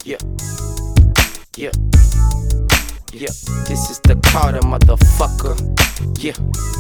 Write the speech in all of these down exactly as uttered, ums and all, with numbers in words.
Yeah, yeah, yeah. This is the Carter, motherfucker. Yeah.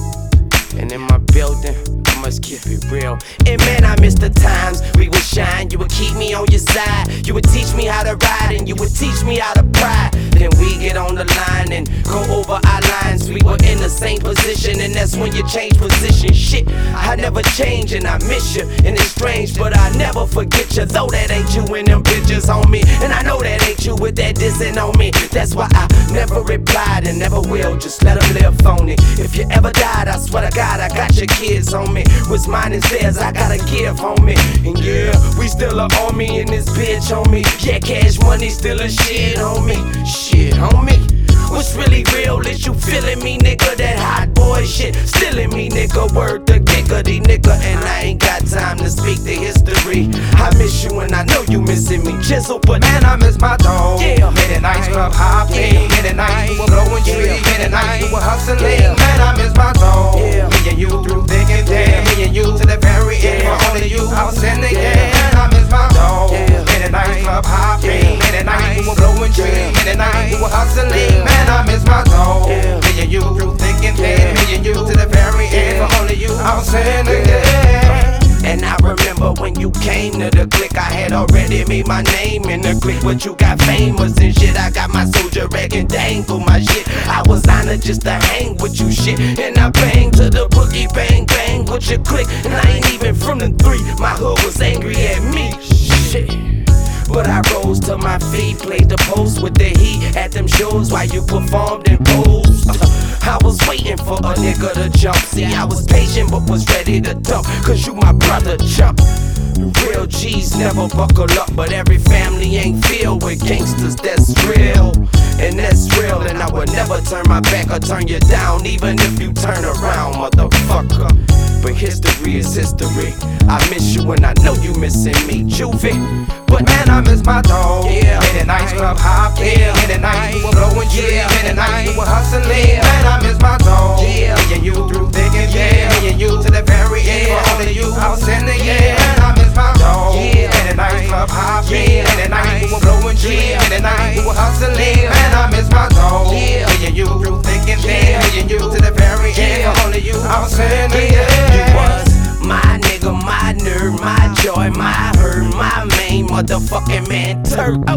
And in my building, I must keep it real. And man, I miss the times we would shine. You would keep me on your side. You would teach me how to ride, and you would teach me how to pride. Then we get on the line and go over our lines. We were in the same position, and that's when you change position. Shit, I never change, and I miss you. And it's strange, but I never forget you. Though that ain't you in them pictures on me, and I know that ain't you with that dissing on me. That's why I never replied and never will. Just let them live on it. If you ever died, I swear to God, I got your kids on me. What's mine is theirs, I gotta give on me. And yeah, we still a army in this bitch on me. Yeah, cash money still a shit on me. Shit on me. What's really real is you feeling me, nigga. That hot boy shit still in me, nigga. Word to giggity, nigga. And I ain't got time to speak the history. I miss you and I know you missing me. Chisel, but man, I miss my dog. Yeah. Many nights club hopping, many nights we were blowing trees, many nights we were hustling. Yeah. Man, I miss my dog. Yeah. Me and you through thick and thin, me and you to the very end. Yeah. For only you, I was in the Yeah. end. I miss my dog. Yeah. Many nights club hopping, Yeah. many nights we were blowing trees, Yeah. many nights we were hustling. Yeah. Man, I miss my dog. Yeah. Me and you through thick and thin, Yeah. me and you to the very end. Yeah. For only you, I was in the Yeah. end. And I remember when you came to the clique, I had already made my name in the clique. But you got famous and shit. I got my soldier rag and dangle my shit. I was honored just to hang with you shit. And I bang to the boogie, bang, bang with your clique. And I ain't even from the three. My hood was angry at me. Shit. But I rose to my feet, played the post with the heat at them shows while you performed and posed. I was waiting for a nigga to jump. See, I was patient but was ready to dump. Cause you my brother, jump. Real G's never buckle up, but every family ain't filled with gangsters, that's real. And that's real, and I would never turn my back or turn you down, even if you turn around, motherfucker. But history is history. I miss you and I know you missing me, Juvie. But Man, I miss my dog. Yeah. Many nights club hopping, Yeah. many nights we were blowing trees, Yeah. many nights we were hustling. Yeah. Man, I miss my dog. Yeah. Me and you through thick and thin, Yeah. me and you to the very end. Yeah. For only you, I was in the Yeah. end. Man, I miss my dog. Yeah. Many nights club hopping, Yeah. many nights we were blowing trees, Yeah. many nights we were hustling. Yeah. Man, I miss my dog. Yeah. Me and you through thick and thin, Yeah. me and you to the very end. Yeah. For only you, I was in the Yeah, end. you was my nigga, my nerd, my joy, my hurt, my main motherfucking mentor. Oh.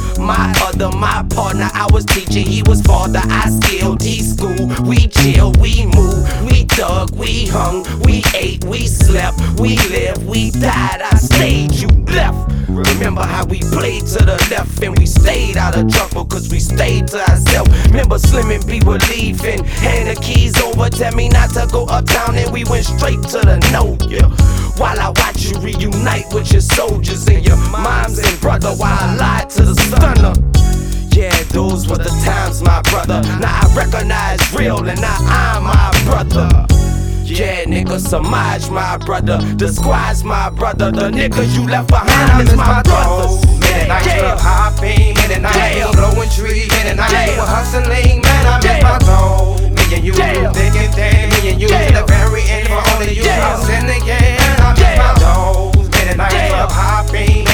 My other, my partner, I was teaching, he was father, I skilled, he school. We chill, we move, we thug, we hung, we ate, we slept, we lived, we died, I stayed, you left. Remember how we played to the left and we stayed out of trouble cause we stayed to ourselves. Remember Slim and B were leaving, hand the keys over, tell me not to go uptown and we went straight to the no, yeah. While I watch you reunite with your soldiers and your moms and brother while I lied to the stunner. Yeah, those were the times, my brother. Now I recognize real and now I'm my brother. Yeah, nigga, Samaj, my brother. The squad's my brother. The niggas you left Man, I behind is miss my my brothers. dog. Many nights Yeah. club hopping, many nights we Yeah. were blowing trees, many nights we Yeah. were hustling. Man, I miss Yeah. my dog. Me and you Yeah. through thick and thin, me and you to Yeah. the very end. For only you, Yeah. I was in the end. I miss Yeah. my dogs. Many nights Yeah. club hopping,